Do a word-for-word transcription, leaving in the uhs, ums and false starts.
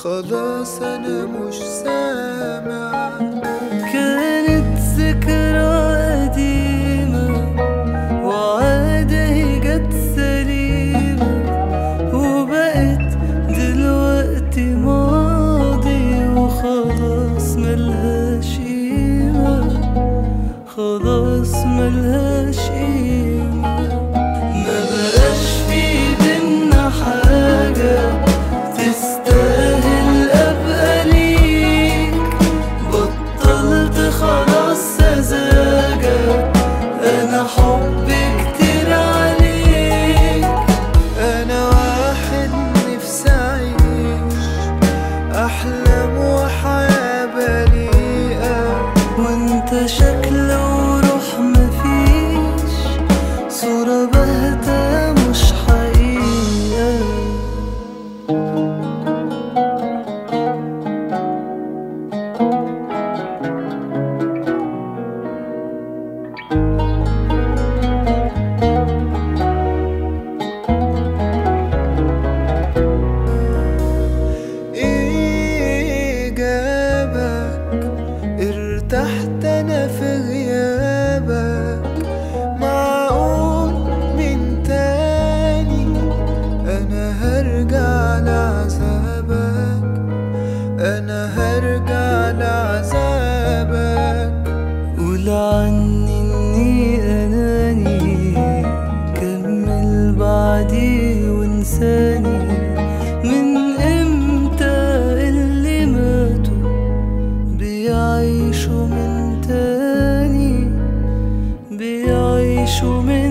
خلاص أنا مش سامع. كانت ذكرى قديمة وعادة جت سليمة، وبقت دلوقتي ماضي وخلاص ملهاش قيمة، خلاص ملهاش قيمة. ما بقاش في بينا حاجة تستاهل أبقى ليك، بطلت خلاص سذاجة، أنا حبي كتير عليك. أنا واحد نفسي أعيش أحلام وحياة بريئة، وانت شكل وروح مفيش، صورة باهتة مش حقيقة. إيه جابك ارتحت أنا في غيابك؟ معقول من تاني أنا هرجع لعذابك، أنا هرجع لعذابك. قول عني اني اناني، كمل بعدي وانساني. من امتى اللي ماتوا بيعيشوا من تاني، بيعيشوا من